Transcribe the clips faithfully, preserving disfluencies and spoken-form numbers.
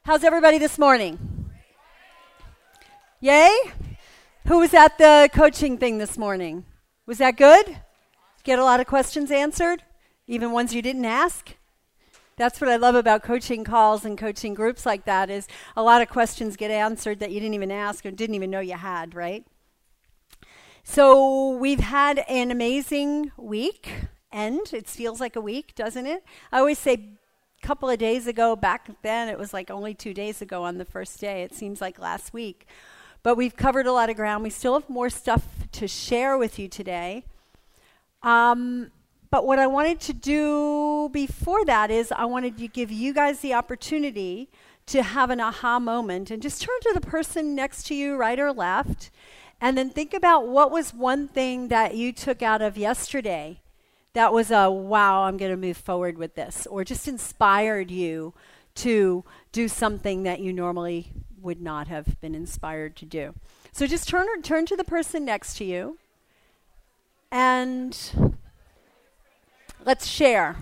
How's everybody this morning? Yay? Who was at the coaching thing this morning? Was that good? Get a lot of questions answered? Even ones you didn't ask? That's what I love about coaching calls and coaching groups like that is a lot of questions get answered that you didn't even ask or didn't even know you had, right? So we've had an amazing week end. It feels like a week, doesn't it? I always say a couple of days ago, back then it was like only two days ago on the first day. It seems like last week. But we've covered a lot of ground. We still have more stuff to share with you today. Um, but what I wanted to do before that is I wanted to give you guys the opportunity to have an aha moment and just turn to the person next to you, right or left, and then think about what was one thing that you took out of yesterday that was a, wow, I'm going to move forward with this, or just inspired you to do something that you normally would not have been inspired to do. So just turn or turn to the person next to you and let's share.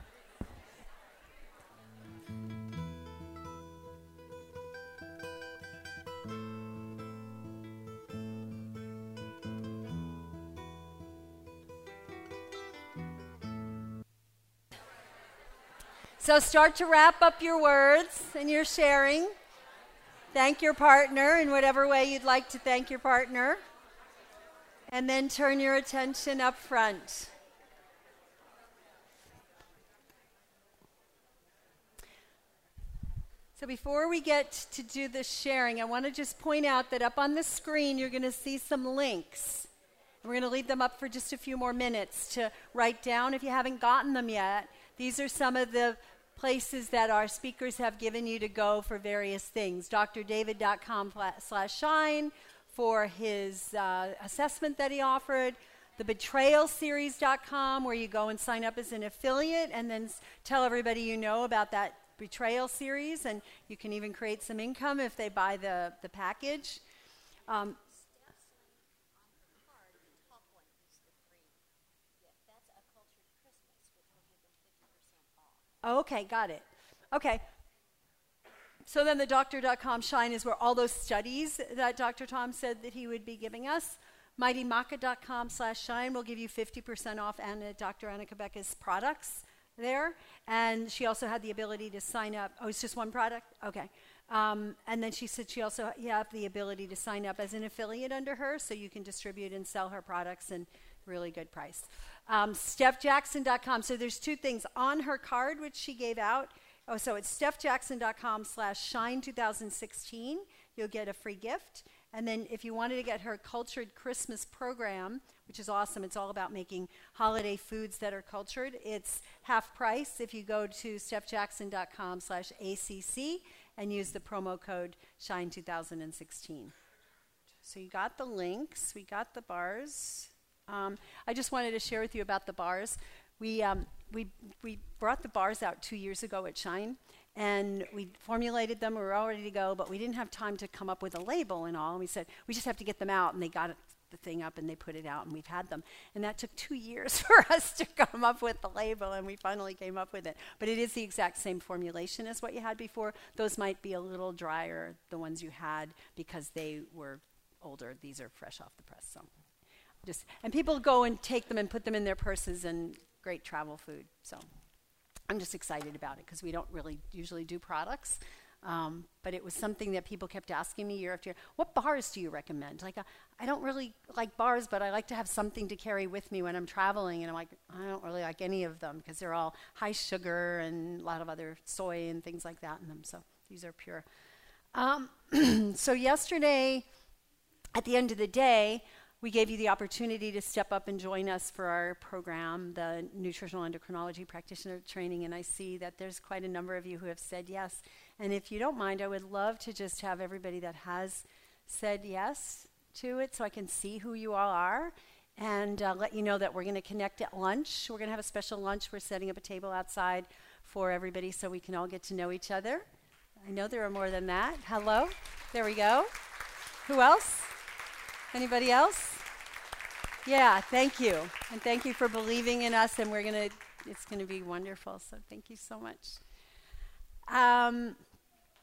So start to wrap up your words and your sharing. Thank your partner in whatever way you'd like to thank your partner. And then turn your attention up front. So before we get to do the sharing, I want to just point out that up on the screen you're going to see some links. And we're going to leave them up for just a few more minutes to write down if you haven't gotten them yet. These are some of the places that our speakers have given you to go for various things. drdavid.com slash shine for his uh, assessment that he offered. The betrayal series dot com where you go and sign up as an affiliate and then s- tell everybody you know about that betrayal series, and you can even create some income if they buy the, the package. Um, Okay, got it. Okay. So then the doctor dot com Shine is where all those studies that Doctor Tom said that he would be giving us. mighty maca dot com slash shine will give you fifty percent off Anna, Doctor Anna Kebecka's products there. And she also had the ability to sign up. Oh, it's just one product? Okay. Um, and then she said she also you have the ability to sign up as an affiliate under her so you can distribute and sell her products and really good price. Um, steph jackson dot com. So there's two things. On her card, which she gave out, oh, so it's steph jackson dot com slash shine twenty sixteen. You'll get a free gift. And then if you wanted to get her Cultured Christmas program, which is awesome, it's all about making holiday foods that are cultured, it's half price if you go to steph jackson dot com slash A C C and use the promo code shine twenty sixteen. So you got the links. We got the bars. Um, I just wanted to share with you about the bars. We um, we we brought the bars out two years ago at Shine, and we formulated them. We were all ready to go, but we didn't have time to come up with a label and all. And we said, we just have to get them out, and they got it, the thing up, and they put it out, and we've had them. And that took two years for us to come up with the label, and we finally came up with it. But it is the exact same formulation as what you had before. Those might be a little drier, the ones you had, because they were older. These are fresh off the press, so. Just, and people go and take them and put them in their purses and great travel food. So I'm just excited about it because we don't really usually do products. Um, but it was something that people kept asking me year after year, what bars do you recommend? Like, uh, I don't really like bars, but I like to have something to carry with me when I'm traveling. And I'm like, I don't really like any of them because they're all high sugar and a lot of other soy and things like that in them. So these are pure. Um, so yesterday, at the end of the day, we gave you the opportunity to step up and join us for our program, the Nutritional Endocrinology Practitioner Training, and I see that there's quite a number of you who have said yes. And if you don't mind, I would love to just have everybody that has said yes to it so I can see who you all are and uh, let you know that we're going to connect at lunch. We're going to have a special lunch. We're setting up a table outside for everybody so we can all get to know each other. I know there are more than that. Hello. There we go. Who else? Anybody else? Yeah, thank you. And thank you for believing in us, and we're going to, it's going to be wonderful. So thank you so much. Um,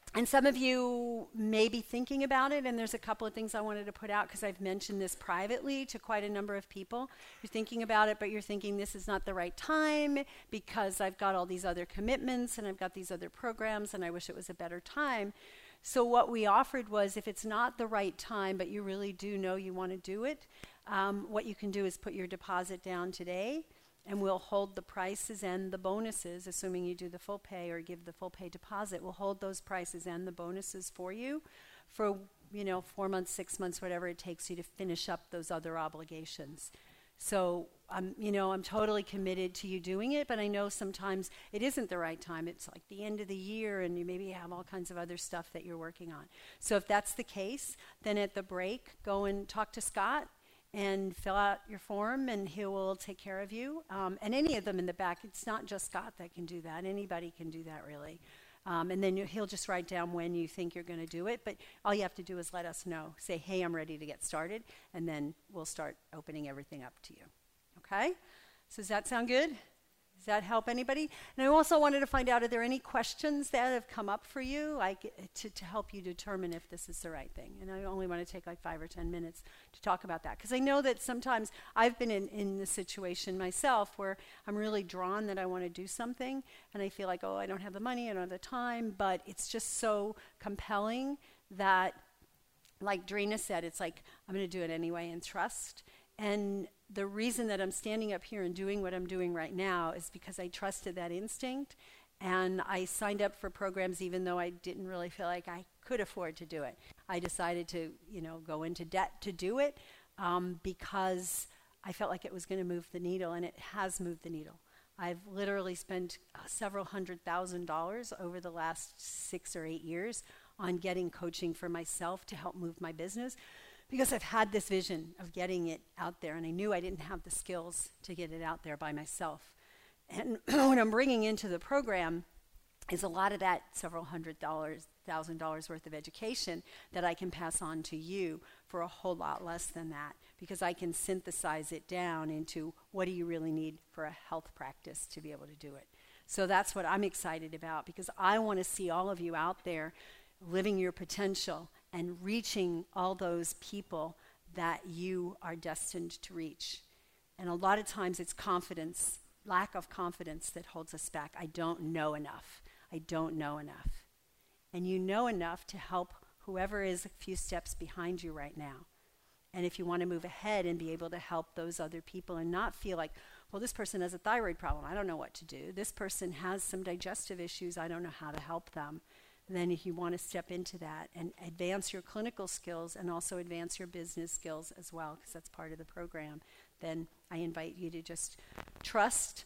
And some of you may be thinking about it, and there's a couple of things I wanted to put out because I've mentioned this privately to quite a number of people. You're thinking about it, but you're thinking this is not the right time because I've got all these other commitments and I've got these other programs and I wish it was a better time. So what we offered was, if it's not the right time, but you really do know you want to do it, um, what you can do is put your deposit down today, and we'll hold the prices and the bonuses, assuming you do the full pay or give the full pay deposit. We'll hold those prices and the bonuses for you for, you know, four months, six months, whatever it takes you to finish up those other obligations. So, um, you know, I'm totally committed to you doing it, but I know sometimes it isn't the right time. It's like the end of the year, and you maybe have all kinds of other stuff that you're working on. So if that's the case, then at the break, go and talk to Scott and fill out your form, and he will take care of you. Um, and any of them in the back, it's not just Scott that can do that. Anybody can do that, really. Um, and then you, he'll just write down when you think you're going to do it. But all you have to do is let us know. Say, hey, I'm ready to get started. And then we'll start opening everything up to you. Okay? So does that sound good? Does that help anybody? And I also wanted to find out, are there any questions that have come up for you, like to, to help you determine if this is the right thing? And I only want to take like five or ten minutes to talk about that. Because I know that sometimes I've been in, in the situation myself where I'm really drawn that I want to do something. And I feel like, oh, I don't have the money, I don't have the time. But it's just so compelling that, like Drina said, it's like, I'm going to do it anyway and trust. And the reason that I'm standing up here and doing what I'm doing right now is because I trusted that instinct, and I signed up for programs even though I didn't really feel like I could afford to do it. I decided to, you know, go into debt to do it um, because I felt like it was going to move the needle, and it has moved the needle. I've literally spent uh, several hundred thousand dollars over the last six or eight years on getting coaching for myself to help move my business, because I've had this vision of getting it out there, and I knew I didn't have the skills to get it out there by myself. And what I'm bringing into the program is a lot of that several hundred dollars, thousand dollars worth of education that I can pass on to you for a whole lot less than that, because I can synthesize it down into what do you really need for a health practice to be able to do it. So that's what I'm excited about, because I want to see all of you out there living your potential and reaching all those people that you are destined to reach. And a lot of times it's confidence, lack of confidence that holds us back. I don't know enough. I don't know enough. And you know enough to help whoever is a few steps behind you right now. And if you want to move ahead and be able to help those other people and not feel like, well, this person has a thyroid problem, I don't know what to do. This person has some digestive issues, I don't know how to help them. Then if you want to step into that and advance your clinical skills and also advance your business skills as well, because that's part of the program, then I invite you to just trust,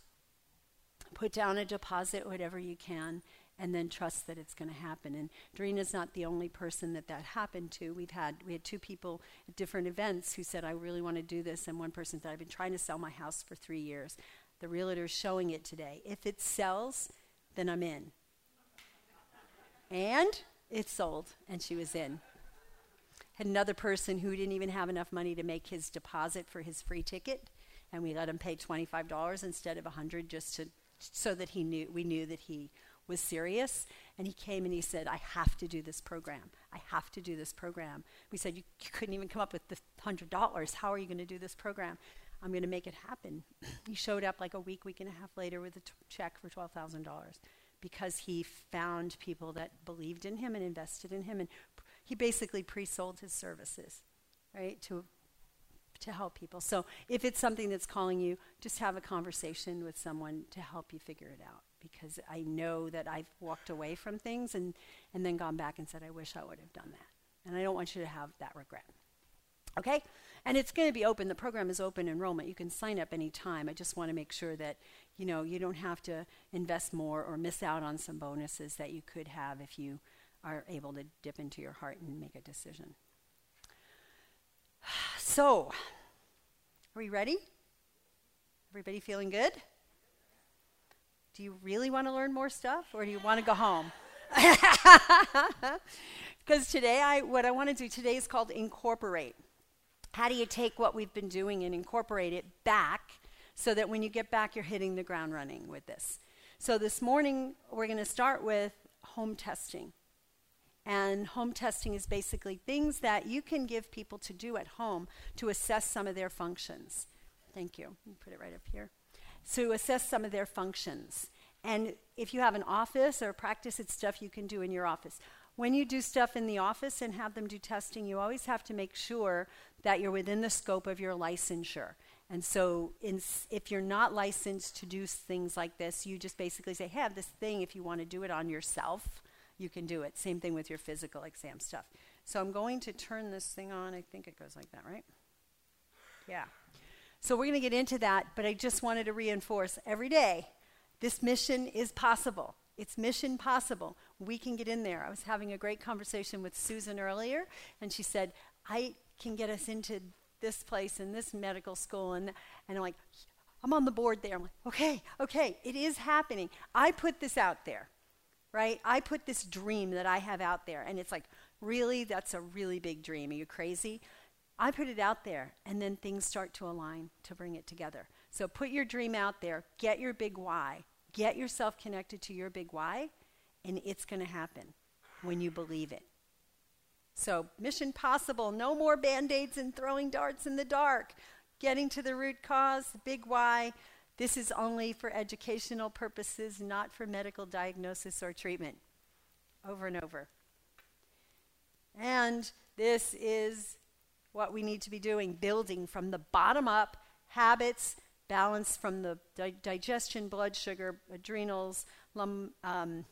put down a deposit, whatever you can, and then trust that it's going to happen. And Drina's not the only person that that happened to. We've had, we had two people at different events who said, I really want to do this, and one person said, I've been trying to sell my house for three years. The realtor's showing it today. If it sells, then I'm in. And it sold, and she was in. Had another person who didn't even have enough money to make his deposit for his free ticket, and we let him pay twenty-five dollars instead of one hundred dollars just to, so that he knew we knew that he was serious. And he came and he said, I have to do this program. I have to do this program. We said, you, you couldn't even come up with the one hundred dollars. How are you going to do this program? I'm going to make it happen. He showed up like a week, week and a half later with a t- check for twelve thousand dollars. Because he found people that believed in him and invested in him, and pr- he basically pre-sold his services, right, to to help people. So if it's something that's calling you, just have a conversation with someone to help you figure it out, because I know that I've walked away from things and, and then gone back and said, I wish I would have done that. And I don't want you to have that regret. Okay? And it's going to be open. The program is open enrollment. You can sign up anytime. I just want to make sure that, you know, you don't have to invest more or miss out on some bonuses that you could have if you are able to dip into your heart and make a decision. So, are we ready? Everybody feeling good? Do you really want to learn more stuff, or do you want to go home? Because today, I what I want to do today is called Incorporate. How do you take what we've been doing and incorporate it back so that when you get back, you're hitting the ground running with this? So this morning, we're going to start with home testing. And home testing is basically things that you can give people to do at home to assess some of their functions. Thank you. Let me put it right up here. So assess some of their functions. And if you have an office or practice, it's stuff you can do in your office. When you do stuff in the office and have them do testing, you always have to make sure that you're within the scope of your licensure. And so in, if you're not licensed to do things like this, you just basically say, hey, I have this thing. If you want to do it on yourself, you can do it. Same thing with your physical exam stuff. So I'm going to turn this thing on. I think it goes like that, right? Yeah. So we're going to get into that, but I just wanted to reinforce every day, this mission is possible. It's mission possible. We can get in there. I was having a great conversation with Susan earlier, and she said, I can get us into this place and this medical school. And, and I'm like, I'm on the board there. I'm like, okay, okay, it is happening. I put this out there, right? I put this dream that I have out there, and it's like, really? That's a really big dream. Are you crazy? I put it out there, and then things start to align to bring it together. So put your dream out there. Get your big why. Get yourself connected to your big why, and it's going to happen when you believe it. So mission possible. No more Band-Aids and throwing darts in the dark. Getting to the root cause, the big why. This is only for educational purposes, not for medical diagnosis or treatment. Over and over. And this is what we need to be doing, building from the bottom up, habits, balance from the di- digestion, blood sugar, adrenals, lum, um,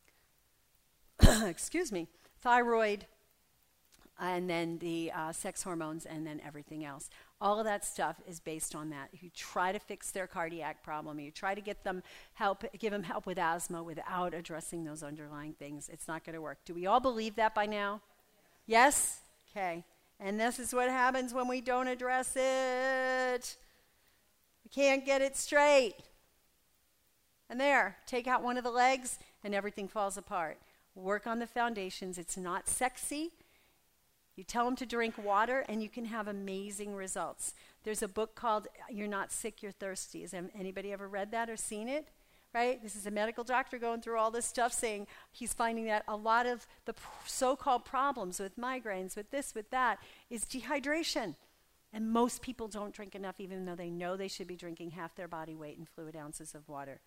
excuse me, thyroid, and then the uh, sex hormones, and then everything else. All of that stuff is based on that. If you try to fix their cardiac problem, you try to get them help, give them help with asthma without addressing those underlying things, it's not going to work. Do we all believe that by now? Yes? Okay. And this is what happens when we don't address it. We can't get it straight. And there, take out one of the legs and everything falls apart. Work on the foundations. It's not sexy. You tell them to drink water and you can have amazing results. There's a book called You're Not Sick, You're Thirsty. Has anybody ever read that or seen it? Right? This is a medical doctor going through all this stuff saying he's finding that a lot of the p- so-called problems with migraines, with this, with that, is dehydration. And most people don't drink enough even though they know they should be drinking half their body weight in fluid ounces of water.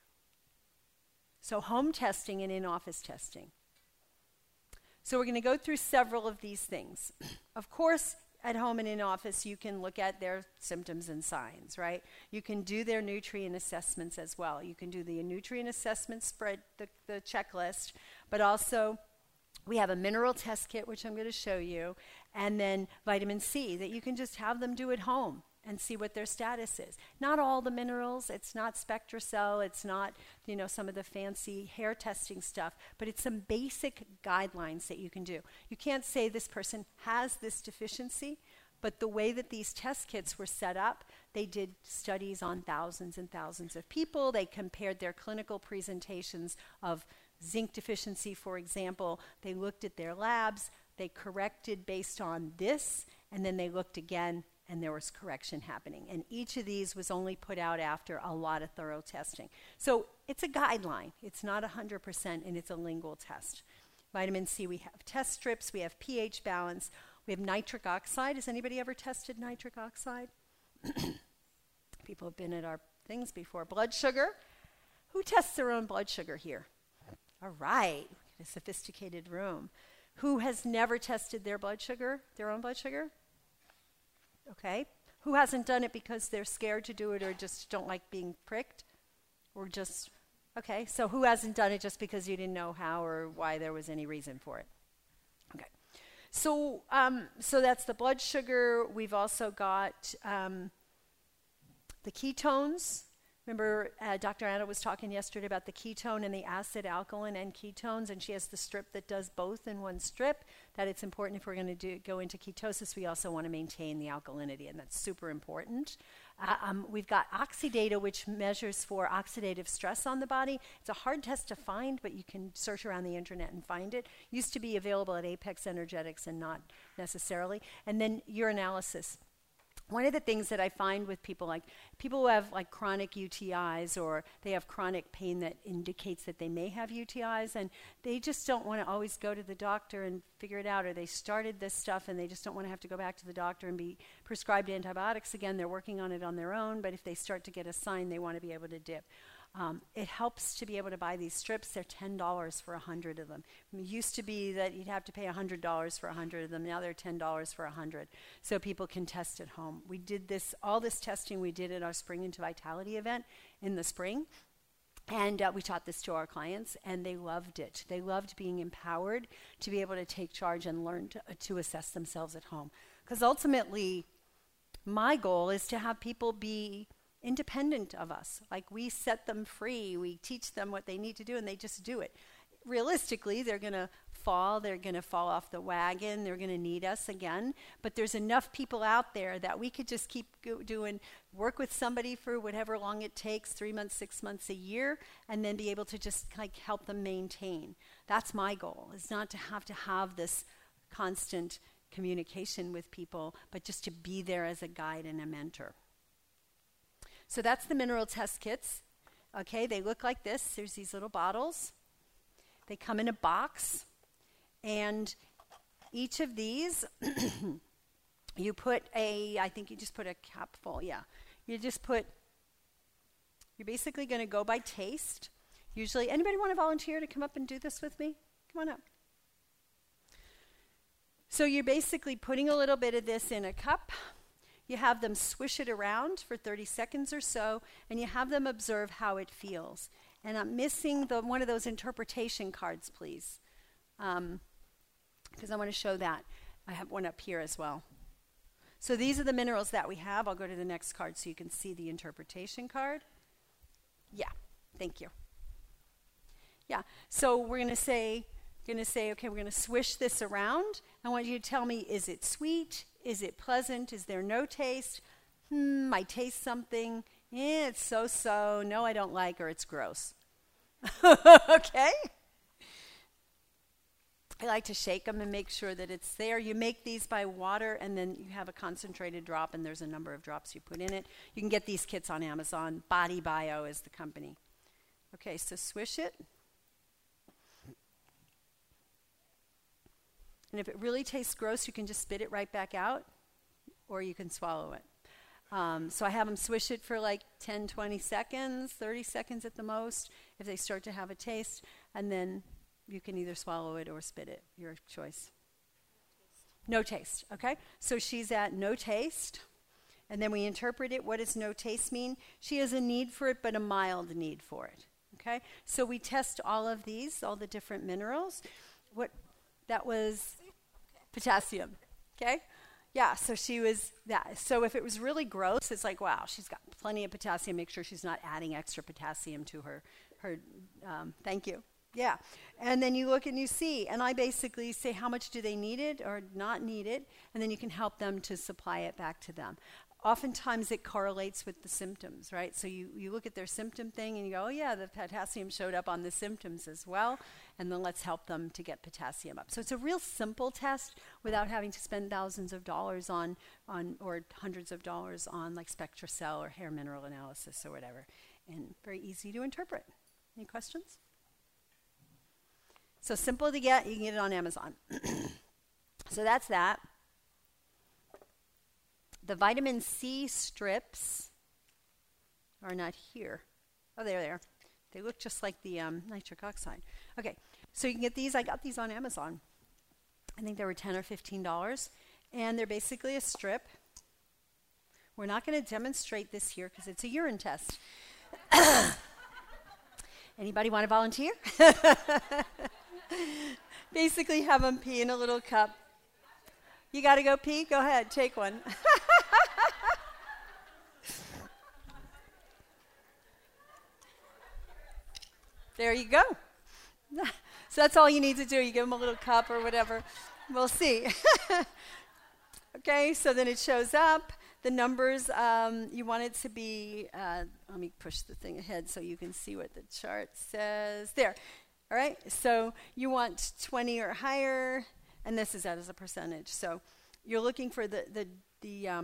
So home testing and in-office testing. So we're going to go through several of these things. Of course, at home and in office, you can look at their symptoms and signs, right? You can do their nutrient assessments as well. You can do the nutrient assessment spread, the, the checklist, but also we have a mineral test kit, which I'm going to show you, and then vitamin C that you can just have them do at home and see what their status is. Not all the minerals, it's not SpectraCell, it's not, you know, some of the fancy hair testing stuff, but it's some basic guidelines that you can do. You can't say this person has this deficiency, but the way that these test kits were set up, they did studies on thousands and thousands of people. They compared their clinical presentations of zinc deficiency, for example. They looked at their labs, they corrected based on this, and then they looked again, and there was correction happening. And each of these was only put out after a lot of thorough testing. So it's a guideline. It's not one hundred percent, and it's a lingual test. Vitamin C, we have test strips, we have pH balance, we have nitric oxide. Has anybody ever tested nitric oxide? People have been at our things before. Blood sugar. Who tests their own blood sugar here? All right, a sophisticated room. Who has never tested their blood sugar, their own blood sugar? Okay. Who hasn't done it because they're scared to do it or just don't like being pricked? Or just, okay. So who hasn't done it just because you didn't know how or why there was any reason for it? Okay. So um, so that's the blood sugar. We've also got um, the ketones. Remember, uh, Doctor Anna was talking yesterday about the ketone and the acid, alkaline, and ketones, and she has the strip that does both in one strip, that it's important if we're going to do go into ketosis, we also want to maintain the alkalinity, and that's super important. Uh, um, we've got Oxidata, which measures for oxidative stress on the body. It's a hard test to find, but you can search around the internet and find it. Used to be available at Apex Energetics and not necessarily. And then urinalysis. one of the things that I find with people, like people who have like chronic U T Is, or they have chronic pain that indicates that they may have U T Is, and they just don't want to always go to the doctor and figure it out, or they started this stuff and they just don't want to have to go back to the doctor and be prescribed antibiotics again. They're working on it on their own, but if they start to get a sign, they want to be able to dip. Um, it helps to be able to buy these strips. They're ten dollars for one hundred of them. It used to be that you'd have to pay one hundred dollars for one hundred of them. Now they're ten dollars for one hundred, so people can test at home. We did this, all this testing we did at our Spring into Vitality event in the spring, and uh, we taught this to our clients, and they loved it. They loved being empowered to be able to take charge and learn to, uh, to assess themselves at home. Because ultimately, my goal is to have people be independent of us. Like, we set them free, we teach them what they need to do, and they just do it. Realistically, they're going to fall, they're going to fall off the wagon, they're going to need us again, but there's enough people out there that we could just keep go- doing, work with somebody for whatever long it takes, three months, six months, a year, and then be able to just like help them maintain. That's my goal, is not to have to have this constant communication with people, but just to be there as a guide and a mentor. So that's the mineral test kits. Okay, they look like this. There's these little bottles. They come in a box. And each of these, you put a, I think you just put a cap full, yeah. You just put, you're basically going to go by taste. Usually, anybody want to volunteer to come up and do this with me? Come on up. So you're basically putting a little bit of this in a cup. You have them swish it around for thirty seconds or so, and you have them observe how it feels. And I'm missing the one of those interpretation cards, please, because um, I want to show that. I have one up here as well. So these are the minerals that we have. I'll go to the next card so you can see the interpretation card. Yeah, thank you. Yeah, so we're going to say, going to say, okay, we're going to swish this around. I want you to tell me, is it sweet? Is it pleasant? Is there no taste? Hmm, I taste something. Eh, it's so-so. No, I don't like, or it's gross. Okay? I like to shake them and make sure that it's there. You make these by water, and then you have a concentrated drop, and there's a number of drops you put in it. You can get these kits on Amazon. Body Bio is the company. Okay, so swish it. And if it really tastes gross, you can just spit it right back out, or you can swallow it. Um, so I have them swish it for like ten, twenty seconds, thirty seconds at the most, if they start to have a taste, and then you can either swallow it or spit it, your choice. No taste. No taste, okay? So she's at no taste, and then we interpret it. What does no taste mean? She has a need for it, but a mild need for it, okay? So we test all of these, all the different minerals. What that was potassium, okay? Yeah, so she was that. So if it was really gross, it's like, wow, she's got plenty of potassium. Make sure she's not adding extra potassium to her, her um, thank you. Yeah, and then you look and you see, and I basically say how much do they need it or not need it, and then you can help them to supply it back to them. Oftentimes it correlates with the symptoms, right? So you, you look at their symptom thing and you go, oh yeah, the potassium showed up on the symptoms as well, and then let's help them to get potassium up. So it's a real simple test without having to spend thousands of dollars on, on or hundreds of dollars on like SpectraCell or hair mineral analysis or whatever, and very easy to interpret. Any questions? So simple to get, you can get it on Amazon. So that's that. The vitamin C strips are not here. Oh, there they are. They look just like the um, nitric oxide. Okay, so you can get these. I got these on Amazon. I think they were ten or fifteen dollars. And they're basically a strip. We're not going to demonstrate this here because it's a urine test. Anybody want to volunteer? Basically have them pee in a little cup. You got to go pee? Go ahead, take one. There you go. So that's all you need to do. You give them a little cup or whatever. We'll see. Okay, so then it shows up. The numbers, um, you want it to be, uh, let me push the thing ahead so you can see what the chart says. There. All right, so you want twenty or higher, and this is that as a percentage. So you're looking for the, the, the um,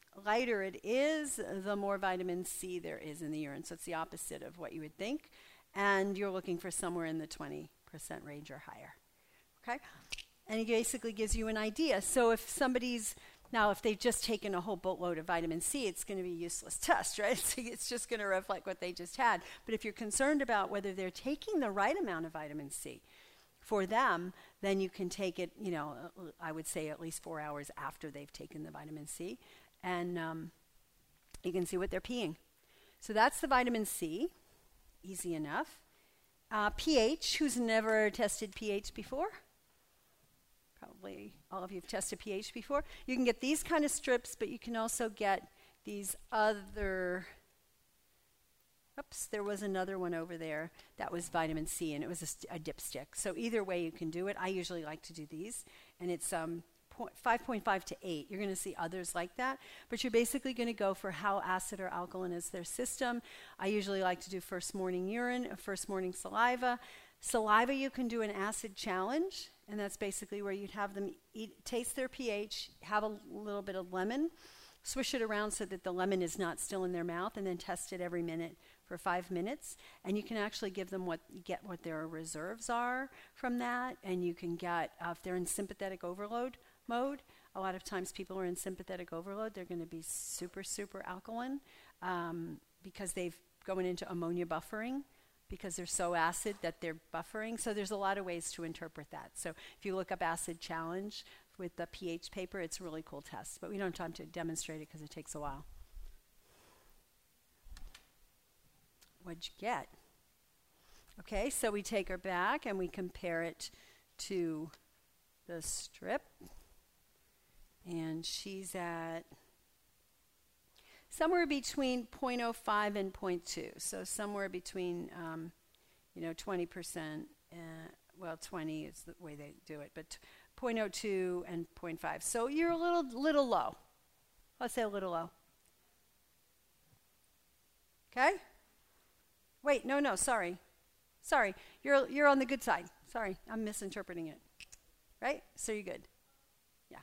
lighter it is, the more vitamin C there is in the urine. So it's the opposite of what you would think. And you're looking for somewhere in the twenty percent range or higher. Okay? And it basically gives you an idea. So if somebody's, now if they've just taken a whole boatload of vitamin C, it's going to be a useless test, right? So it's just going to reflect what they just had. But if you're concerned about whether they're taking the right amount of vitamin C for them, then you can take it, you know, I would say at least four hours after they've taken the vitamin C. And um, you can see what they're peeing. So that's the vitamin C. Easy enough. Uh, pH, who's never tested pH before? Probably all of you have tested pH before. You can get these kind of strips, but you can also get these other, oops, there was another one over there that was vitamin C, and it was a, st- a dipstick. So either way you can do it. I usually like to do these, and it's um, five point five to eight. You're going to see others like that, but you're basically going to go for how acid or alkaline is their system. I usually like to do first morning urine, first morning saliva. Saliva, you can do an acid challenge, and that's basically where you'd have them eat, taste their pH, have a little bit of lemon, swish it around so that the lemon is not still in their mouth, and then test it every minute for five minutes. And you can actually give them what get what their reserves are from that, and you can get, uh, if they're in sympathetic overload mode, a lot of times people are in sympathetic overload, they're going to be super, super alkaline um, because they've going into ammonia buffering, because they're so acid that they're buffering. So there's a lot of ways to interpret that. So if you look up acid challenge with the pH paper, it's a really cool test. But we don't have time to demonstrate it because it takes a while. What'd you get? Okay, so we take her back and we compare it to the strip. And she's at somewhere between zero point zero five and zero point two. So somewhere between, um, you know, twenty percent. Uh, well, twenty is the way they do it, but zero point zero two and zero point five. So you're a little, little low. Let's say a little low. Okay? Wait, no, no, sorry. Sorry, you're you're on the good side. Sorry, I'm misinterpreting it. Right? So you're good. Yeah.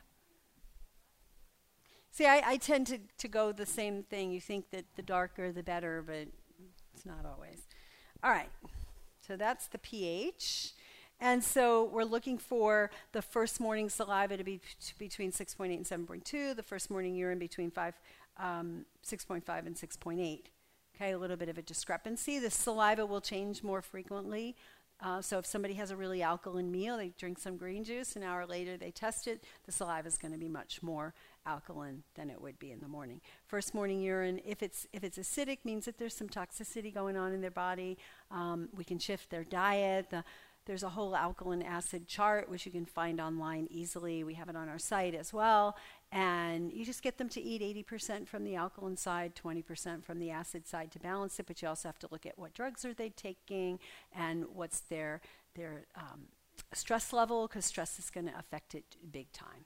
See, I, I tend to, to go the same thing. You think that the darker the better, but it's not always. All right. So that's the pH. And so we're looking for the first morning saliva to be t- between six point eight and seven point two, the first morning urine between five, um, six point five and six point eight. Okay, a little bit of a discrepancy. The saliva will change more frequently. Uh, so if somebody has a really alkaline meal, they drink some green juice, an hour later they test it, the saliva is going to be much more alkaline than it would be in the morning. First morning urine, if it's if it's acidic, means that there's some toxicity going on in their body. Um, we can shift their diet. The, there's a whole alkaline acid chart, which you can find online easily. We have it on our site as well. And you just get them to eat eighty percent from the alkaline side, twenty percent from the acid side to balance it. But you also have to look at what drugs are they taking and what's their, their um, stress level, because stress is going to affect it big time.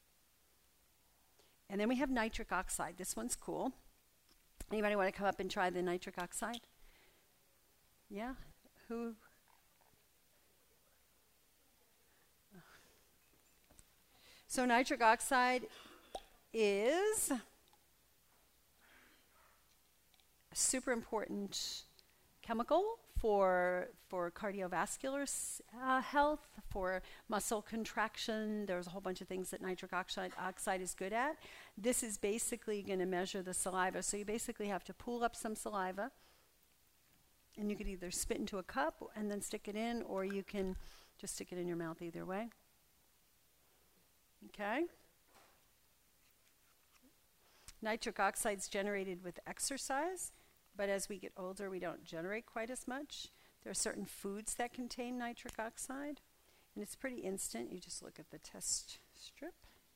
And then we have nitric oxide. This one's cool. Anybody want to come up and try the nitric oxide? Yeah? Who? So nitric oxide is a super important chemical for for cardiovascular uh, health, for muscle contraction. There's a whole bunch of things that nitric oxide, oxide is good at. This is basically going to measure the saliva. So you basically have to pool up some saliva, and you could either spit into a cup and then stick it in, or you can just stick it in your mouth, either way. Okay? Nitric oxide is generated with exercise, but as we get older, we don't generate quite as much. There are certain foods that contain nitric oxide, and it's pretty instant. You just look at the test strip,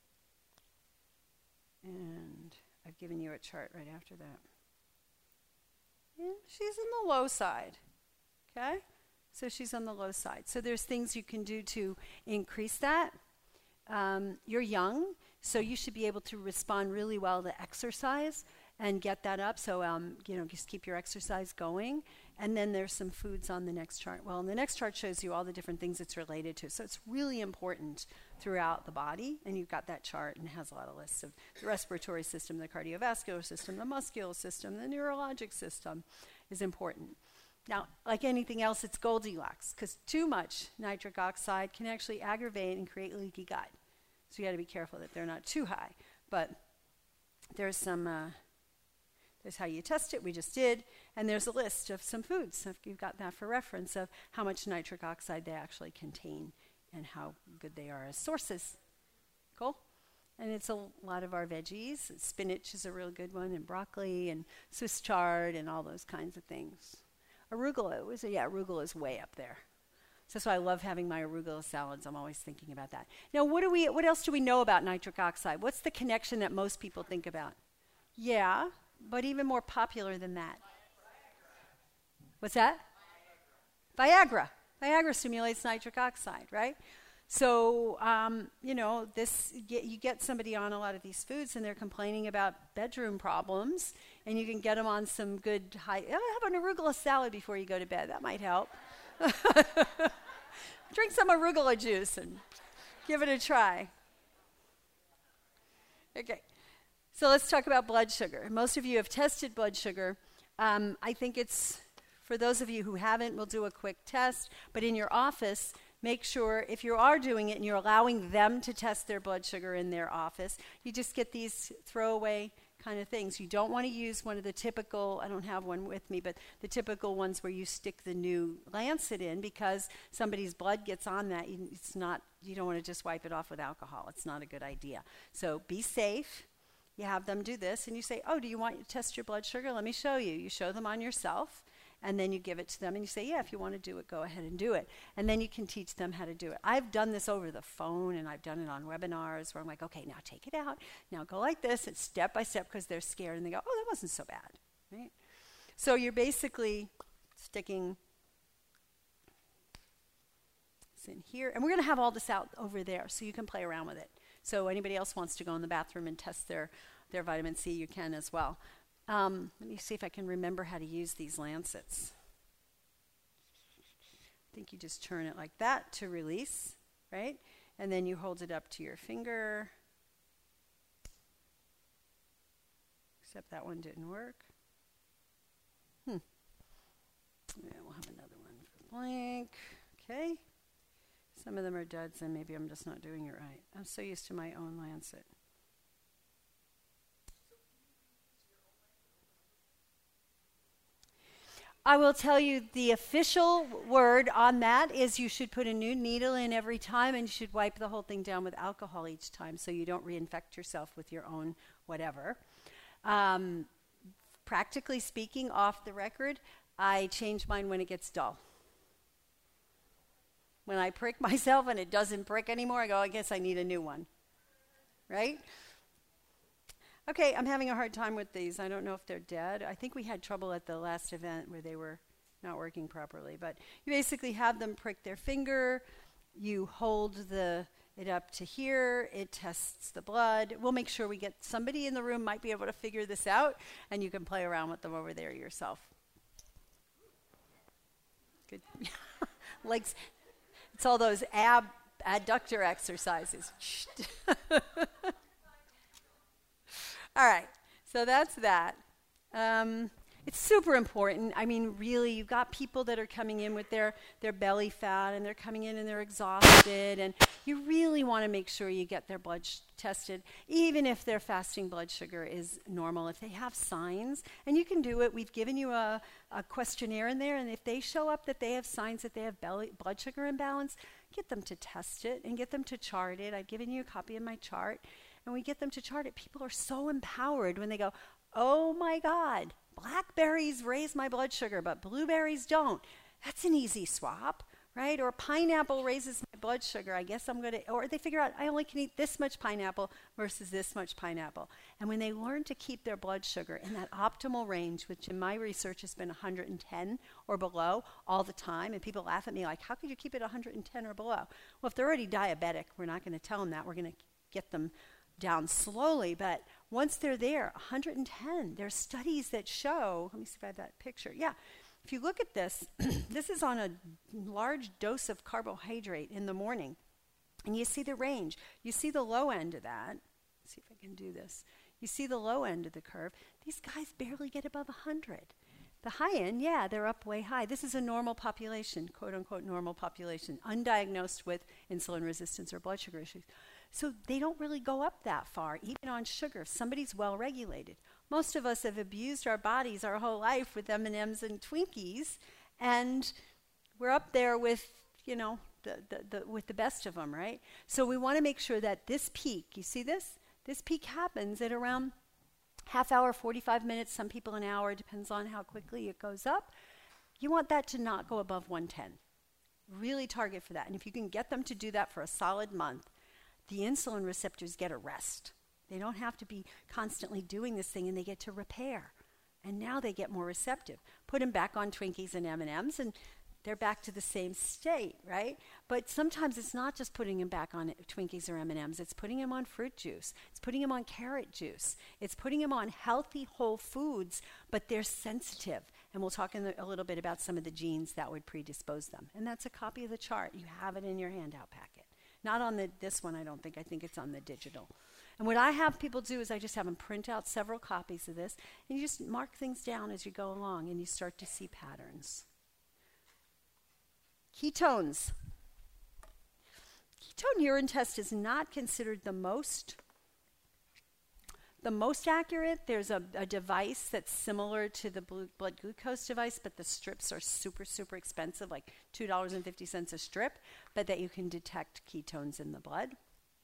and I've given you a chart right after that. And she's on the low side, okay? So she's on the low side. So there's things you can do to increase that. Um, you're young, so you should be able to respond really well to exercise and get that up. So, um, you know, just keep your exercise going. And then there's some foods on the next chart. Well, the next chart shows you all the different things it's related to. So it's really important throughout the body. And you've got that chart and it has a lot of lists of the respiratory system, the cardiovascular system, the muscular system, the neurologic system is important. Now, like anything else, it's Goldilocks, because too much nitric oxide can actually aggravate and create leaky gut. So you got to be careful that they're not too high. But there's some, uh, there's how you test it, we just did, and there's a list of some foods. So you've got that for reference of how much nitric oxide they actually contain and how good they are as sources. Cool? And it's a lot of our veggies. Spinach is a real good one, and broccoli, and Swiss chard, and all those kinds of things. Arugula, was a, yeah, arugula is way up there. So that's why I love having my arugula salads. I'm always thinking about that. Now, what do we? What else do we know about nitric oxide? What's the connection that most people think about? Yeah, but even more popular than that. What's that? Viagra. Viagra stimulates nitric oxide, right? So, um, you know, this get, you get somebody on a lot of these foods and they're complaining about bedroom problems, and you can get them on some good high, oh, have an arugula salad before you go to bed. That might help. Drink some arugula juice and give it a try. Okay, so let's talk about blood sugar. Most of you have tested blood sugar. Um, I think it's, for those of you who haven't, we'll do a quick test, but in your office, make sure if you are doing it and you're allowing them to test their blood sugar in their office, you just get these throwaway kind of things. You don't want to use one of the typical, I don't have one with me, but the typical ones where you stick the new lancet in, because somebody's blood gets on that. It's not, you don't want to just wipe it off with alcohol. It's not a good idea. So be safe. You have them do this and you say, oh, do you want to test your blood sugar? Let me show you. You show them on yourself. And then you give it to them and you say, yeah, if you want to do it, go ahead and do it. And then you can teach them how to do it. I've done this over the phone, and I've done it on webinars where I'm like, okay, now take it out. Now go like this. It's step by step, because they're scared and they go, oh, that wasn't so bad, right? So you're basically sticking this in here. And we're going to have all this out over there so you can play around with it. So anybody else wants to go in the bathroom and test their, their vitamin C, you can as well. Um, let me see if I can remember how to use these lancets. I think you just turn it like that to release, right? And then you hold it up to your finger. Except that one didn't work. Hmm. Yeah, we'll have another one for blank. Okay. Some of them are duds, and maybe I'm just not doing it right. I'm so used to my own lancet. I will tell you the official word on that is you should put a new needle in every time, and you should wipe the whole thing down with alcohol each time so you don't reinfect yourself with your own whatever. Um, practically speaking, off the record, I change mine when it gets dull. When I prick myself and it doesn't prick anymore, I go, I guess I need a new one, right? Okay, I'm having a hard time with these. I don't know if they're dead. I think we had trouble at the last event where they were not working properly. But you basically have them prick their finger. You hold the it up to here. It tests the blood. We'll make sure we get somebody in the room might be able to figure this out, and you can play around with them over there yourself. Good. Legs. It's all those ab adductor exercises. All right, so that's that. Um, it's super important. I mean, really, you've got people that are coming in with their, their belly fat, and they're coming in and they're exhausted, and you really want to make sure you get their blood sh- tested, even if their fasting blood sugar is normal. If they have signs, and you can do it, we've given you a, a questionnaire in there, and if they show up that they have signs that they have belly, blood sugar imbalance, get them to test it and get them to chart it. I've given you a copy of my chart. And we get them to chart it. People are so empowered when they go, oh my God, blackberries raise my blood sugar, but blueberries don't. That's an easy swap, right? Or pineapple raises my blood sugar. I guess I'm going to, or they figure out I only can eat this much pineapple versus this much pineapple. And when they learn to keep their blood sugar in that optimal range, which in my research has been one hundred ten or below all the time, and people laugh at me like, how could you keep it one hundred ten or below? Well, if they're already diabetic, we're not going to tell them that. We're going to get them down slowly, but once they're there, one hundred ten, there's studies that show, let me see if I have that picture, yeah, if you look at this, this is on a large dose of carbohydrate in the morning. And you see the range. You see the low end of that. Let's see if I can do this. You see the low end of the curve. These guys barely get above one hundred. The high end, yeah, they're up way high. This is a normal population, quote unquote normal population, undiagnosed with insulin resistance or blood sugar issues. So they don't really go up that far, even on sugar. If somebody's well regulated. Most of us have abused our bodies our whole life with M and M's and Twinkies, and we're up there with, you know, the, the, the, with the best of them, right? So we want to make sure that this peak, you see this? This peak happens at around half hour, forty-five minutes, some people an hour, depends on how quickly it goes up. You want that to not go above one ten. Really target for that. And if you can get them to do that for a solid month, the insulin receptors get a rest. They don't have to be constantly doing this thing, and they get to repair. And now they get more receptive. Put them back on Twinkies and M and M's, and they're back to the same state, right? But sometimes it's not just putting them back on Twinkies or M and M's. It's putting them on fruit juice. It's putting them on carrot juice. It's putting them on healthy whole foods, but they're sensitive. And we'll talk in the, a little bit about some of the genes that would predispose them. And that's a copy of the chart. You have it in your handout packet. Not on the this one, I don't think. I think it's on the digital. And what I have people do is I just have them print out several copies of this, and you just mark things down as you go along, and you start to see patterns. Ketones. Ketone urine test is not considered the most the most accurate. There's a, a device that's similar to the blue blood glucose device, but the strips are super, super expensive, like two dollars and fifty cents a strip, but that you can detect ketones in the blood.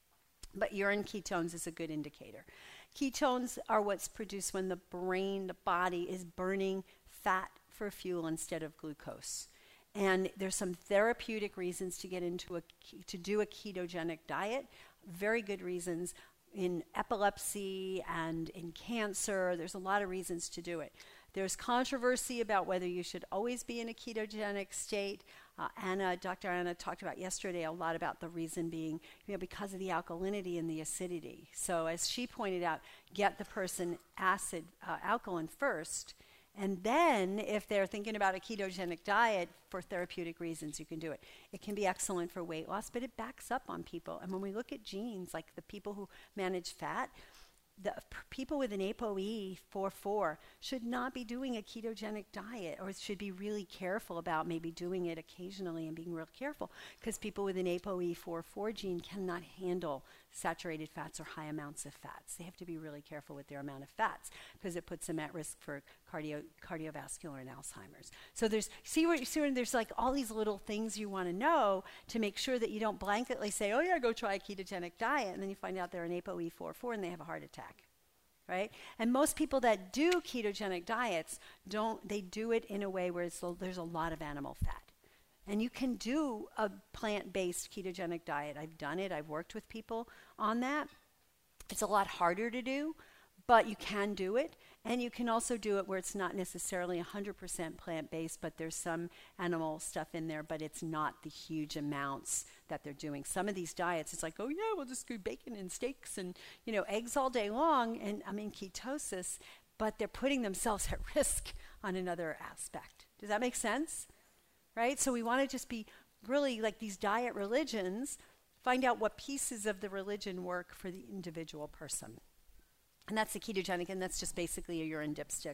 But urine ketones is a good indicator. Ketones are what's produced when the brain, the body, is burning fat for fuel instead of glucose. And there's some therapeutic reasons to get into a to do a ketogenic diet. Very good reasons in epilepsy and in cancer. There's a lot of reasons to do it. There's controversy about whether you should always be in a ketogenic state. Uh, Anna, Doctor Anna talked about yesterday a lot about the reason being, you know, because of the alkalinity and the acidity. So as she pointed out, get the person acid, uh, alkaline first. And then, if they're thinking about a ketogenic diet for therapeutic reasons, you can do it. It can be excellent for weight loss, but it backs up on people. And when we look at genes, like the people who manage fat, the p- people with an A P O E four four should not be doing a ketogenic diet, or should be really careful about maybe doing it occasionally and being real careful, because people with an A P O E four four gene cannot handle saturated fats or high amounts of fats. They have to be really careful with their amount of fats, because it puts them at risk for cardio cardiovascular and Alzheimer's. So there's see where, see where there's like all these little things you want to know to make sure that you don't blanketly say, oh yeah, go try a ketogenic diet, and then you find out they're an A P O E four four and they have a heart attack. Right? And most people that do ketogenic diets, don't they do it in a way where it's, there's a lot of animal fat. And you can do a plant-based ketogenic diet. I've done it. I've worked with people on that. It's a lot harder to do, but you can do it. And you can also do it where it's not necessarily one hundred percent plant-based, but there's some animal stuff in there, but it's not the huge amounts that they're doing. Some of these diets, it's like, oh yeah, we'll just do bacon and steaks and, you know, eggs all day long, and I'm in ketosis, but they're putting themselves at risk on another aspect. Does that make sense? Right? So we want to just be really like these diet religions, find out what pieces of the religion work for the individual person. And that's the ketogenic, and that's just basically a urine dipstick.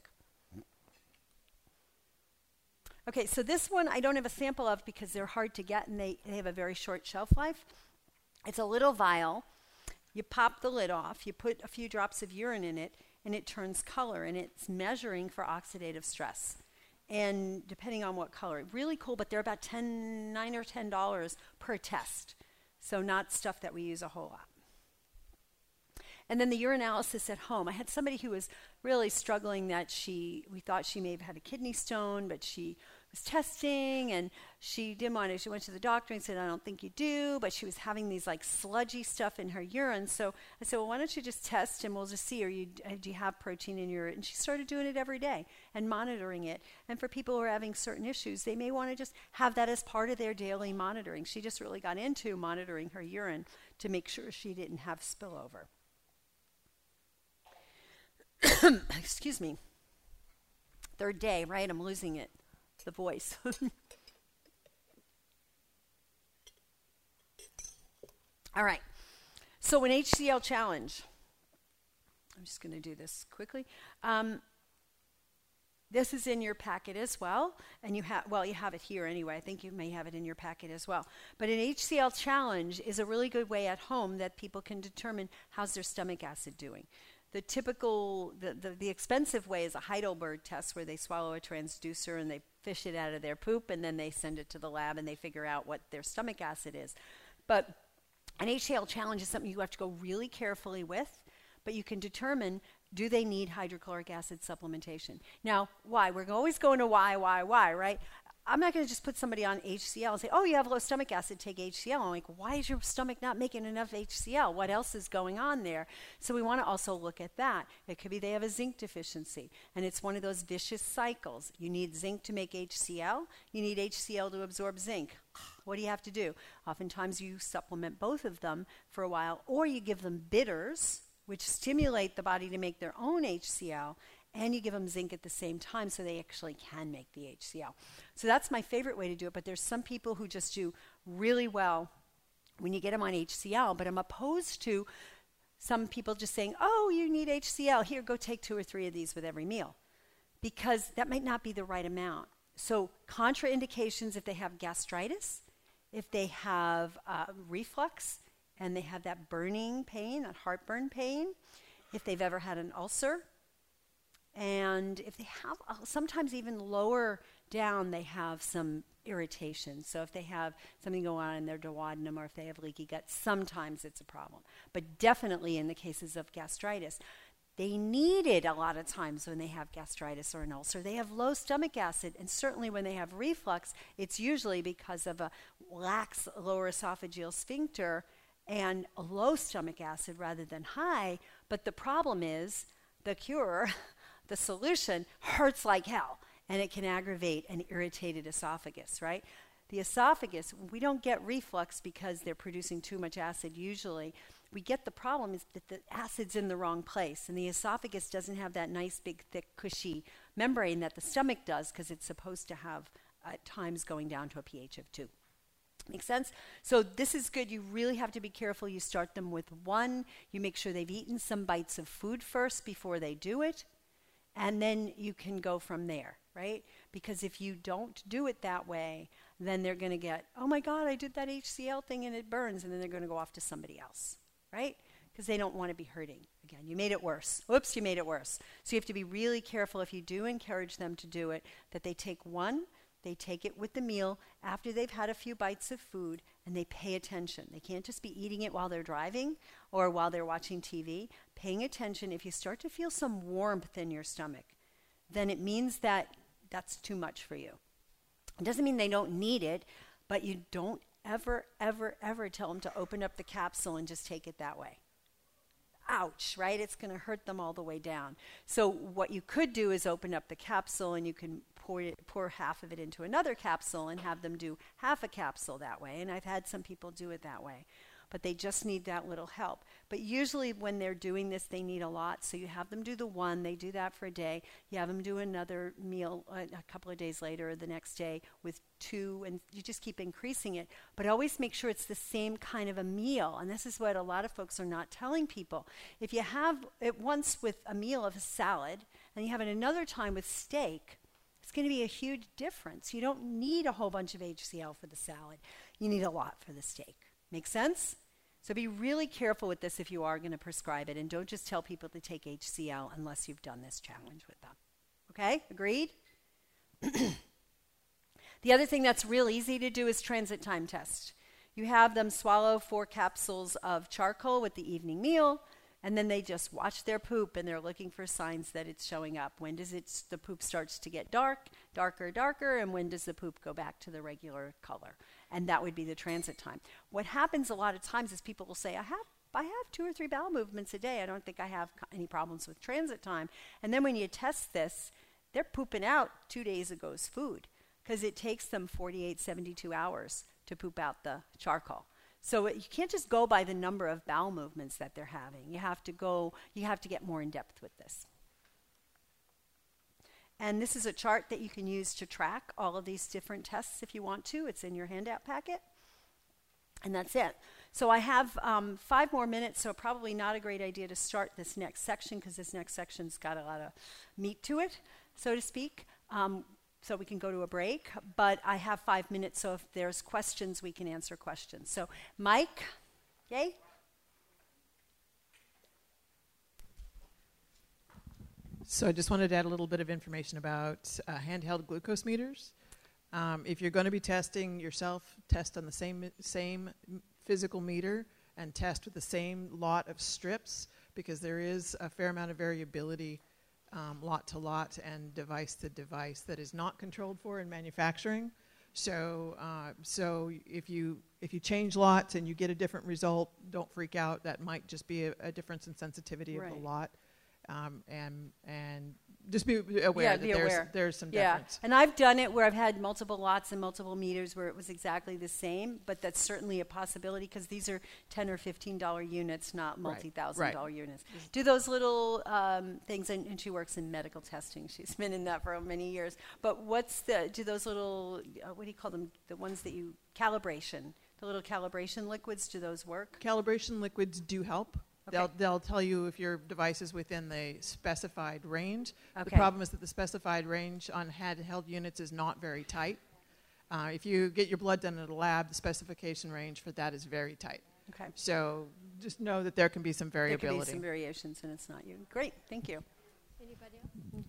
Okay, so this one I don't have a sample of because they're hard to get and they, they have a very short shelf life. It's a little vial. You pop the lid off, you put a few drops of urine in it, and it turns color, and it's measuring for oxidative stress. And depending on what color, really cool, but they're about ten, nine or ten dollars per test. So not stuff that we use a whole lot. And then the urinalysis at home. I had somebody who was really struggling that she, we thought she may have had a kidney stone, but she was testing and she didn't want to. She went to the doctor and said, I don't think you do, but she was having these like sludgy stuff in her urine. So I said, well, why don't you just test and we'll just see, are you, do you have protein in your, and she started doing it every day and monitoring it. And for people who are having certain issues, they may want to just have that as part of their daily monitoring. She just really got into monitoring her urine to make sure she didn't have spillover. Excuse me. Third day, right? I'm losing it. the voice. All right. So an H C L challenge. I'm just going to do this quickly. Um, this is in your packet as well. And you have, well, you have it here anyway. I think you may have it in your packet as well. But an H C L challenge is a really good way at home that people can determine how's their stomach acid doing. The typical, the, the, the expensive way is a Heidelberg test where they swallow a transducer and they fish it out of their poop and then they send it to the lab and they figure out what their stomach acid is. But an H C L challenge is something you have to go really carefully with, but you can determine, do they need hydrochloric acid supplementation? Now, why? We're always going to why, why, why, right? I'm not going to just put somebody on H C L and say, oh, you have low stomach acid, take H C L. I'm like, why is your stomach not making enough H C L? What else is going on there? So we want to also look at that. It could be they have a zinc deficiency, and it's one of those vicious cycles. You need zinc to make H C L. You need H C L to absorb zinc. What do you have to do? Oftentimes you supplement both of them for a while, or you give them bitters, which stimulate the body to make their own H C L, and you give them zinc at the same time so they actually can make the H C L. So that's my favorite way to do it, but there's some people who just do really well when you get them on H C L, but I'm opposed to some people just saying, oh, you need H C L. Here, go take two or three of these with every meal, because that might not be the right amount. So contraindications if they have gastritis, if they have uh, reflux, and they have that burning pain, that heartburn pain, if they've ever had an ulcer, and if they have, uh, sometimes even lower down, they have some irritation. So if they have something going on in their duodenum or if they have leaky gut, sometimes it's a problem. But definitely in the cases of gastritis, they need it a lot of times when they have gastritis or an ulcer. They have low stomach acid, and certainly when they have reflux, it's usually because of a lax lower esophageal sphincter and a low stomach acid rather than high. But the problem is the cure, the solution, hurts like hell, and it can aggravate an irritated esophagus, right? The esophagus, we don't get reflux because they're producing too much acid usually. We get the problem is that the acid's in the wrong place, and the esophagus doesn't have that nice, big, thick, cushy membrane that the stomach does, because it's supposed to have, at times, going down to a pH of two. Make sense? So this is good. You really have to be careful. You start them with one. You make sure they've eaten some bites of food first before they do it, and then you can go from there, right? Because if you don't do it that way, then they're going to get, oh my God, I did that H C L thing and it burns, and then they're going to go off to somebody else, right? Because they don't want to be hurting. Again, you made it worse. Oops, you made it worse. So you have to be really careful if you do encourage them to do it, that they take one, they take it with the meal after they've had a few bites of food, and they pay attention. They can't just be eating it while they're driving or while they're watching T V. Paying attention, if you start to feel some warmth in your stomach, then it means that that's too much for you. It doesn't mean they don't need it, but you don't ever, ever, ever tell them to open up the capsule and just take it that way. Ouch, right? It's going to hurt them all the way down. So what you could do is open up the capsule, and you can pour it, pour half of it into another capsule and have them do half a capsule that way. And I've had some people do it that way. But they just need that little help. But usually when they're doing this, they need a lot. So you have them do the one. They do that for a day. You have them do another meal uh, a couple of days later or the next day with two. And you just keep increasing it. But always make sure it's the same kind of a meal. And this is what a lot of folks are not telling people. If you have it once with a meal of a salad and you have it another time with steak, it's going to be a huge difference. You don't need a whole bunch of H C L for the salad. You need a lot for the steak. Make sense? So be really careful with this if you are going to prescribe it, and don't just tell people to take H C L unless you've done this challenge with them. Okay? Agreed? The other thing that's real easy to do is transit time test. You have them swallow four capsules of charcoal with the evening meal, and then they just watch their poop, and they're looking for signs that it's showing up. When does it, the poop starts to get dark, darker, darker, and when does the poop go back to the regular color? And that would be the transit time. What happens a lot of times is people will say, I have I have two or three bowel movements a day. I don't think I have any problems with transit time. And then when you test this, they're pooping out two days ago's food, because it takes them forty-eight, seventy-two hours to poop out the charcoal. So it, you can't just go by the number of bowel movements that they're having. You have to go, you have to get more in depth with this. And this is a chart that you can use to track all of these different tests if you want to. It's in your handout packet. And that's it. So I have um, five more minutes, so probably not a great idea to start this next section because this next section's got a lot of meat to it, so to speak. Um, so we can go to a break. But I have five minutes, so if there's questions, we can answer questions. So Mike, yay? So I just wanted to add a little bit of information about uh, handheld glucose meters. Um, if you're going to be testing yourself, test on the same same physical meter and test with the same lot of strips, because there is a fair amount of variability um, lot to lot and device to device that is not controlled for in manufacturing. So uh, so if you if you change lots and you get a different result, don't freak out. That might just be a, a difference in sensitivity Right. of the lot. Um, and and just be aware Yeah, that be there's aware. there's some Yeah, difference. and I've done it where I've had multiple lots and multiple meters where it was exactly the same, but that's certainly a possibility because these are ten or fifteen dollar units, not multi-thousand dollar right. units. Do those little um, things, and, and she works in medical testing. She's been in that for many years. But what's the, do those little, uh, what do you call them, the ones that you, calibration, the little calibration liquids, do those work? Calibration liquids do help. Okay. They'll, they'll tell you if your device is within the specified range. Okay. The problem is that the specified range on handheld units is not very tight. Uh, if you get your blood done at a lab, the specification range for that is very tight. Okay. So just know that there can be some There variability. could be some variations, and it's not you. Great, thank you. Anybody else?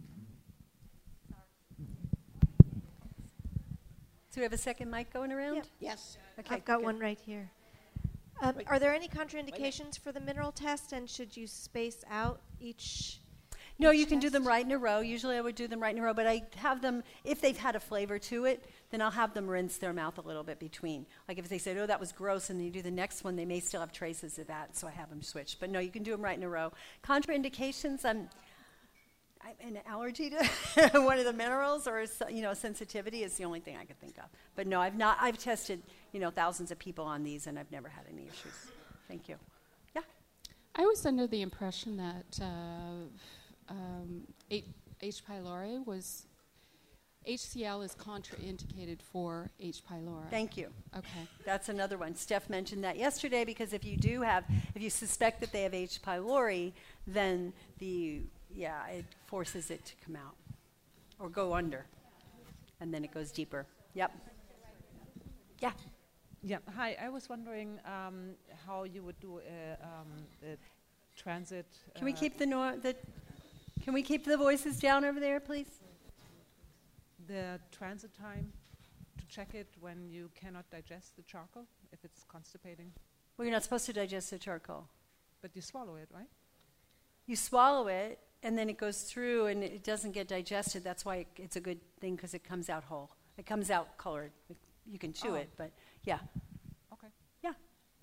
So we have a second mic going around? Yep. Yes. Okay, I've got good. one right here. Um, Wait. are there any contraindications for the mineral test, and should you space out each? No, each you can do them test? right in a row. Usually I would do them right in a row, but I have them, if they've had a flavor to it, then I'll have them rinse their mouth a little bit between. Like if they said, oh, that was gross, and then you do the next one, they may still have traces of that, so I have them switch. But no, you can do them right in a row. Contraindications, I'm, I'm an allergy to one of the minerals, or you know, sensitivity is the only thing I could think of. But no, I've not, I've tested, you know, thousands of people on these, and I've never had any issues. Thank you. Yeah? I was under the impression that uh, um, H. pylori was, H C L is contraindicated for H. pylori. Thank you. Okay. That's another one. Steph mentioned that yesterday, because if you do have, if you suspect that they have H. pylori, then the, yeah, it forces it to come out or go under, and then it goes deeper. Yep. Yeah. Yeah, hi. I was wondering um, how you would do a, um, a transit. Can we uh, keep the, no- the, can we keep the voices down over there, please? the transit time to check it when you cannot digest the charcoal if it's constipating, Well, you're not supposed to digest the charcoal. but you swallow it, right? You swallow it, and then it goes through, and it doesn't get digested. That's why it, it's a good thing, because it comes out whole. It comes out colored. It, you can chew Oh. it, but yeah. Okay. Yeah.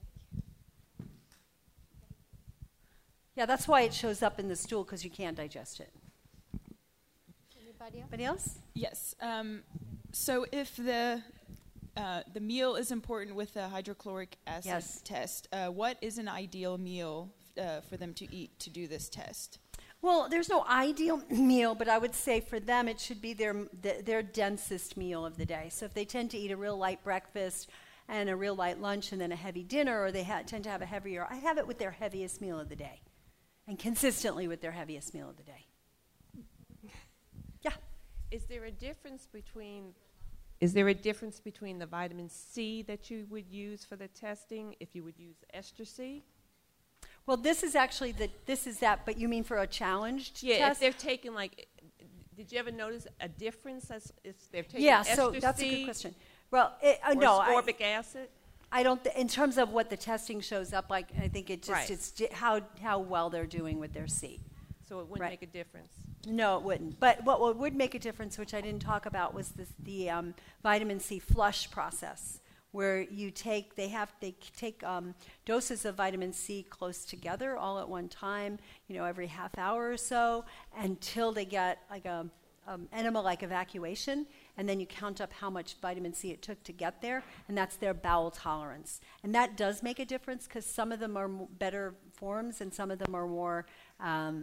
Yeah, that's why it shows up in the stool, because you can't digest it. Anybody else? Anybody else? Yes. Um, so if the uh, the meal is important with the hydrochloric acid Yes. test, uh, what is an ideal meal uh, for them to eat to do this test? Well, there's no ideal meal, but I would say for them it should be their th- their densest meal of the day. So if they tend to eat a real light breakfast and a real light lunch and then a heavy dinner, or they ha- tend to have a heavier, I have it with their heaviest meal of the day, and consistently with their heaviest meal of the day. Yeah. Is there a difference between is there a difference between the vitamin C that you would use for the testing if you would use ester C? Well, this is actually the this is that, but you mean for a challenged Yeah, test? if they're taking like, did you ever notice a difference as if they're taking Yeah, ester so that's C a good question. Well, it, uh, or no, I, ascorbic acid? I don't. Th- in terms of what the testing shows up like, I think it just Right. it's j- how how well they're doing with their C. So it wouldn't Right. make a difference. No, it wouldn't. But what, what would make a difference, which I didn't talk about, was this, the um, vitamin C flush process, where you take they have they c- take um, doses of vitamin C close together all at one time, you know, every half hour or so, until they get like a um, enema-like evacuation, and then you count up how much vitamin C it took to get there, and that's their bowel tolerance. And that does make a difference, because some of them are m- better forms, and some of them are more um,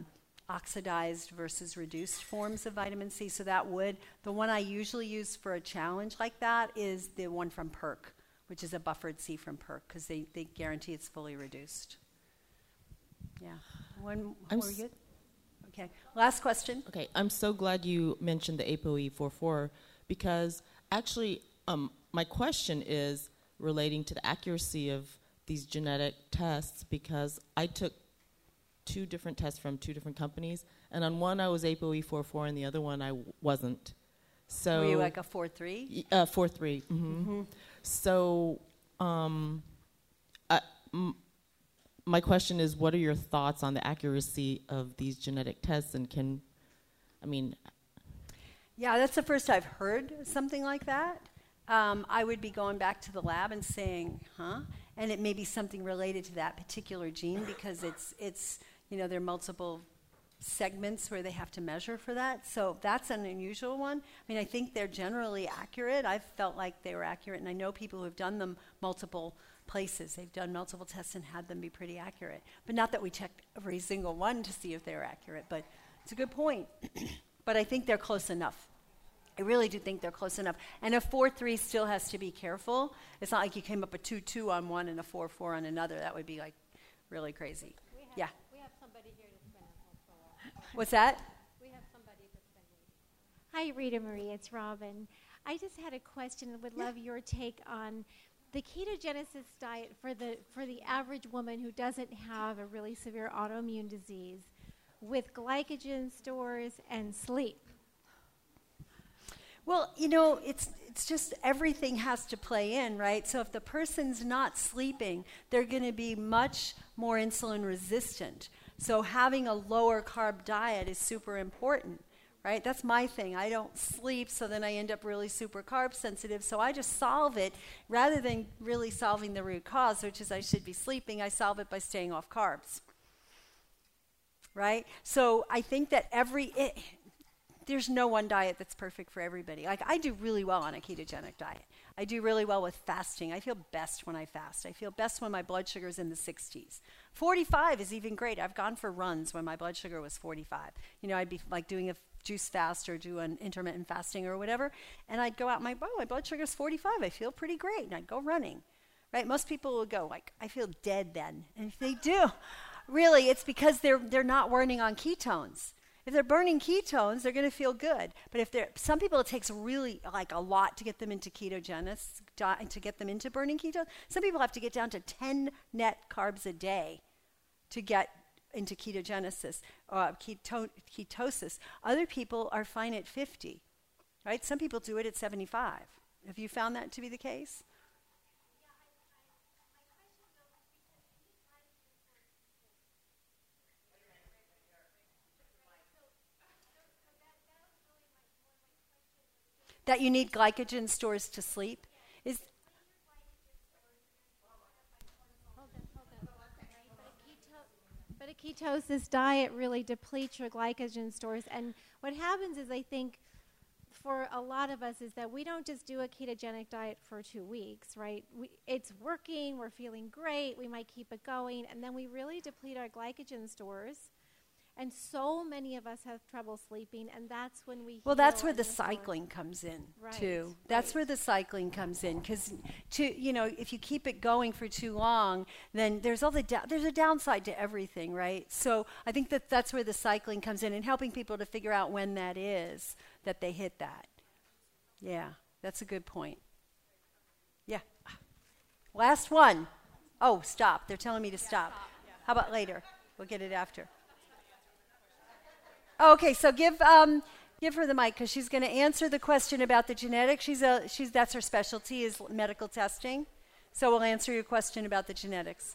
oxidized versus reduced forms of vitamin C. So that would, the one I usually use for a challenge like that is the one from Perk, which is a buffered C from Perk, because they, they guarantee it's fully reduced. Yeah. One, I'm are we good? Okay. Last question. Okay, I'm so glad you mentioned the A P O E forty-four, because actually um, my question is relating to the accuracy of these genetic tests, because I took two different tests from two different companies, and on one I was A P O E forty-four and the other one I w- wasn't. So Were you like a four three? Uh, four three. Mm-hmm. Mm-hmm. So um, I, m- my question is, what are your thoughts on the accuracy of these genetic tests, and can, I mean... Yeah, that's the first I've heard something like that. Um, I would be going back to the lab and saying, huh? And it may be something related to that particular gene, because it's, it's you know, there are multiple segments where they have to measure for that. So that's an unusual one. I mean, I think they're generally accurate. I've felt like they were accurate, and I know people who have done them multiple places. They've done multiple tests and had them be pretty accurate. But not that we checked every single one to see if they were accurate, but it's a good point. But I think they're close enough. I really do think they're close enough. And a four three still has to be careful. It's not like you came up a two two on one and a four four on another. That would be like really crazy. We have, yeah. We have somebody here that's been a What's that? We have somebody that's been Hi, Rita Marie. It's Robin. I just had a question and would yeah. love your take on the ketogenesis diet for the for the average woman who doesn't have a really severe autoimmune disease, with glycogen stores and sleep. Well, you know, it's it's just everything has to play in, right? So if the person's not sleeping, they're going to be much more insulin resistant. So having a lower carb diet is super important, right? That's my thing. I don't sleep, so then I end up really super carb sensitive. So I just solve it rather than really solving the root cause, which is I should be sleeping. I solve it by staying off carbs, right? So I think that every... It, there's no one diet that's perfect for everybody. Like, I do really well on a ketogenic diet. I do really well with fasting. I feel best when I fast. I feel best when my blood sugar is in the sixties. forty-five is even great. I've gone for runs when my blood sugar was forty-five. You know, I'd be like doing a f- juice fast or do an intermittent fasting or whatever, and I'd go out and my, oh, my blood sugar is forty-five. I feel pretty great, and I'd go running, right? Most people would go like, I feel dead then. And if they do, really, it's because they're they're not burning on ketones. If they're burning ketones, they're going to feel good. But if they're, some people, it takes really like a lot to get them into ketogenesis, to get them into burning ketones. Some people have to get down to ten net carbs a day to get into ketogenesis, uh, keto- ketosis. Other people are fine at fifty, right? Some people do it at seventy-five. Have you found that to be the case? That you need glycogen stores to sleep? Is hold on, hold on. But a, keto- but a ketosis diet really depletes your glycogen stores. And what happens is, I think, for a lot of us, is that we don't just do a ketogenic diet for two weeks, right? We, it's working, we're feeling great, we might keep it going, and then we really deplete our glycogen stores. And so many of us have trouble sleeping, and that's when we Well, that's where and the restore. cycling comes in, Right, too. That's right. where the cycling comes in, because, to you know, if you keep it going for too long, then there's all the da- there's a downside to everything, right? So I think that that's where the cycling comes in, and helping people to figure out when that is that they hit that. Yeah, that's a good point. Yeah. Last one. Oh, stop. They're telling me to stop. How about later? We'll get it after. Okay, so give um, give her the mic, because she's going to answer the question about the genetics. She's a she's that's her specialty, is medical testing. So we'll answer your question about the genetics.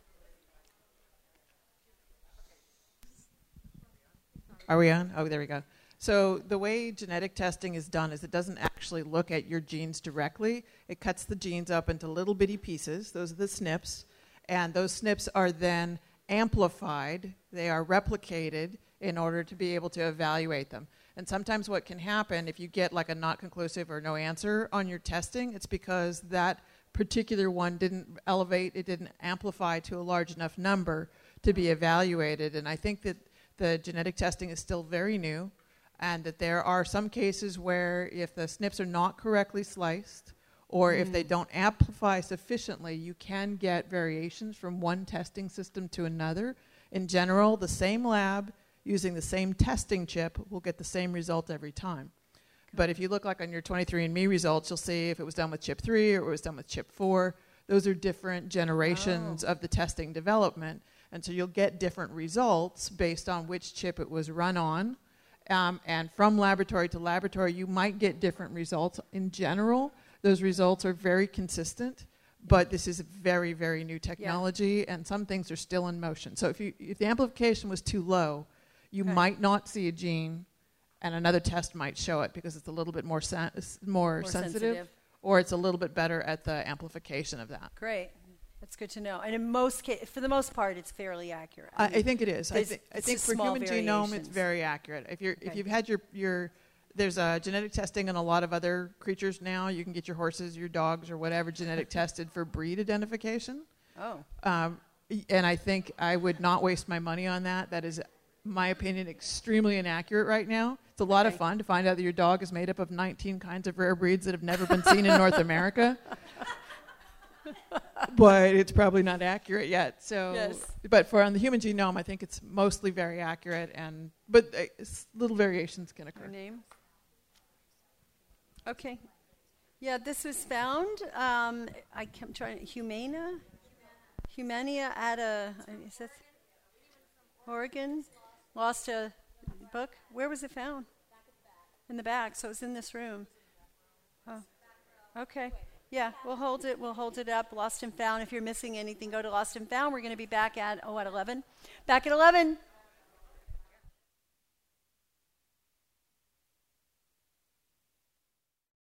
Are we on? Oh, there we go. So the way genetic testing is done is it doesn't actually look at your genes directly. It cuts the genes up into little bitty pieces. Those are the S N Ps. And those S N Ps are then amplified. They are replicated in order to be able to evaluate them. And sometimes what can happen if you get like a not conclusive or no answer on your testing, it's because that particular one didn't elevate, it didn't amplify to a large enough number to be evaluated. And I think that the genetic testing is still very new, and that there are some cases where if the S N Ps are not correctly sliced, or mm. if they don't amplify sufficiently, you can get variations from one testing system to another. In general, the same lab using the same testing chip will get the same result every time. But if you look like on your twenty-three and me results, you'll see if it was done with chip three or it was done with chip four. Those are different generations oh. of the testing development. And so you'll get different results based on which chip it was run on. Um, and from laboratory to laboratory, you might get different results. In general, those results are very consistent. But this is a very, very new technology, yeah. and some things are still in motion. So if, you, if the amplification was too low, you okay. might not see a gene, and another test might show it because it's a little bit more, sen- more, more sensitive, sensitive, or it's a little bit better at the amplification of that. Great. That's good to know. And in most cases, for the most part, it's fairly accurate. I, I, mean, I think it is. I, th- I think for human genome, it's very accurate. If, you're, okay. if you've had your... your There's uh, genetic testing on a lot of other creatures now. You can get your horses, your dogs, or whatever genetic tested for breed identification. Oh. Um, and I think I would not waste my money on that. That is, my opinion, extremely inaccurate right now. It's a lot okay. of fun to find out that your dog is made up of nineteen kinds of rare breeds that have never been seen in North America. But it's probably not accurate yet. So, yes. But for on the human genome, I think it's mostly very accurate, and but uh, little variations can occur. Your name? Okay. Yeah, this was found. Um, I am trying. Humana, Humania at a. Is that Oregon? Lost a book. Where was it found? In the back. So it's in this room. Oh. Okay. Yeah, we'll hold it. We'll hold it up. Lost and Found. If you're missing anything, go to Lost and Found. We're going to be back at oh at eleven. Back at eleven.